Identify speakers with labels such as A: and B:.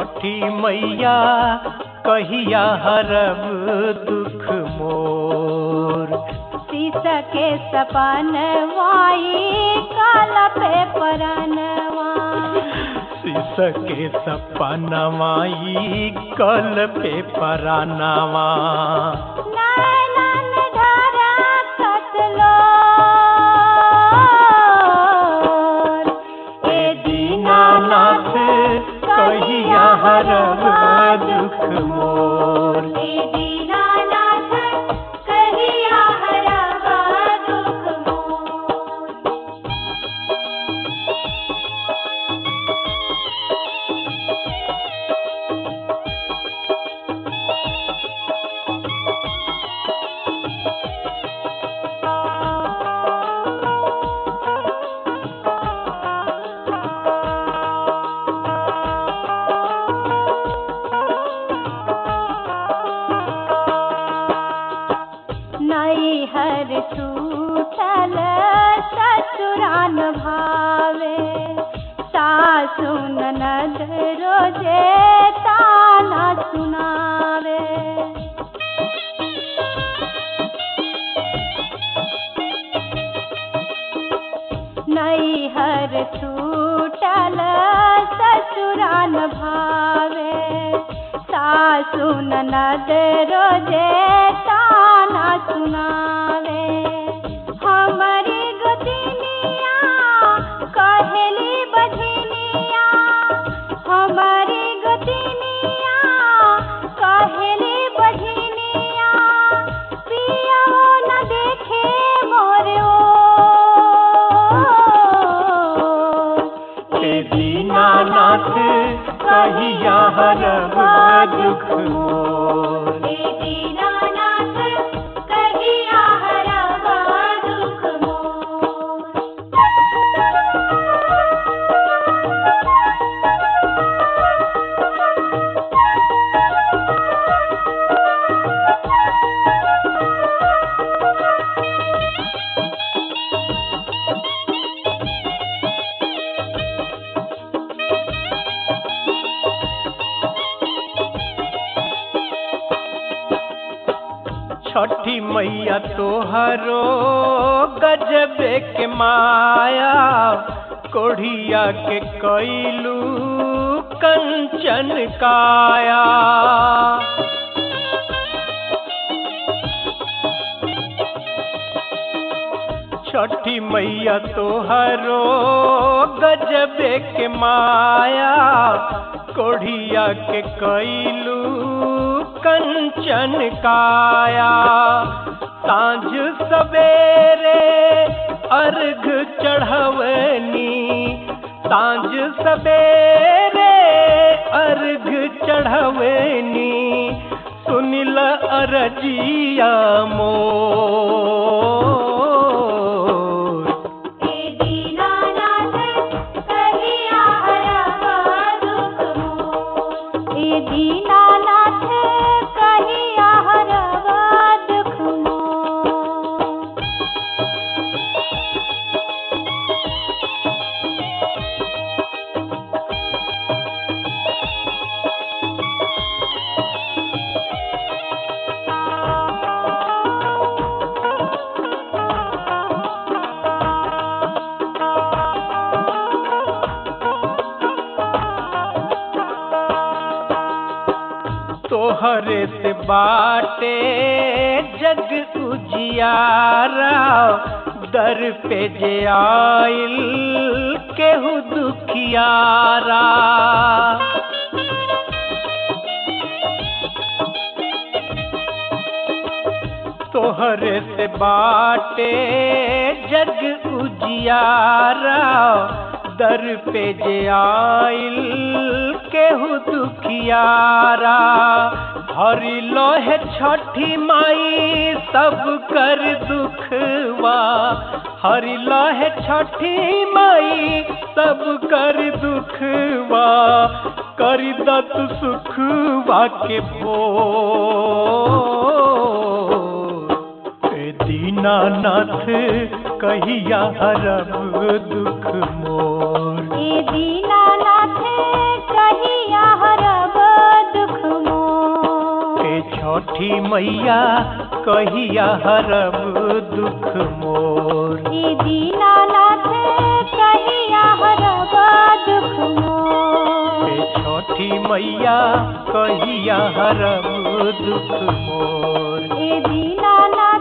A: छठी मैया कहिया हरब दुख मोर।
B: शीश के सपनवाई काल पे परनवा।
A: शीश के सपनवाई कल पे परनवा।
B: नैनन धारा कतलो
A: ए दीनानाथ कहिया हरब दुख मोर।
B: ए दीनानाथ कहिया हरब दुख मोर। नैहर छूटल ससुरान भावे। सासु ननद रोजे ताना सुनावे। नैहर छूटल ससुरान भावे। सासु ननद रोजे ताना सुनावे। हमारी गोतिनिया कहेली बझनिया। हमारी गोतिनिया कहेली बझनिया। पिया न देखे मोरे
A: ए दीनानाथ कहिया हरब दुख मोर।
B: ए दीनानाथ कहिया हरब दुख मोर।
A: छठी मैया तोहरो गजबे के माया। कोढ़िया के कैलू कंचन काया। छठी मैया तोहरो गजबे के माया। कोढ़िया के कैलू कंचन काया। सांझ सवेरे अर्घ चढ़वनी। सांझ सवेरे अर्घ चढ़वनी। सुनिल अरजिया मोर।
B: ए दीनानाथ कहिया हरब दुख मोर। ए दीनानाथ कहिया हरब दुख मोर।
A: तोहरे से बाटे जग उजियारा। दर पे जे आइल केहू दुखियारा। तोहरे से बाटे जग उजियारा। दर पे जे आइल केहू दुखियारा। हरि लोहे छठी माई सब कर दुखवा। हरि लोहे छठी माई सब कर दुखवा। करी दत सुखवा के भोर। ए दीनानाथ कहिया हरब दुख मोर।
B: ए दीनानाथ कहिया हरब
A: छठी मैया कहिया हरब दुख मोर।
B: हे दीनानाथ कहिया हरब दुख मोर।
A: हे छठी मैया कहिया हरब दुख मोर।
B: हे दीनानाथ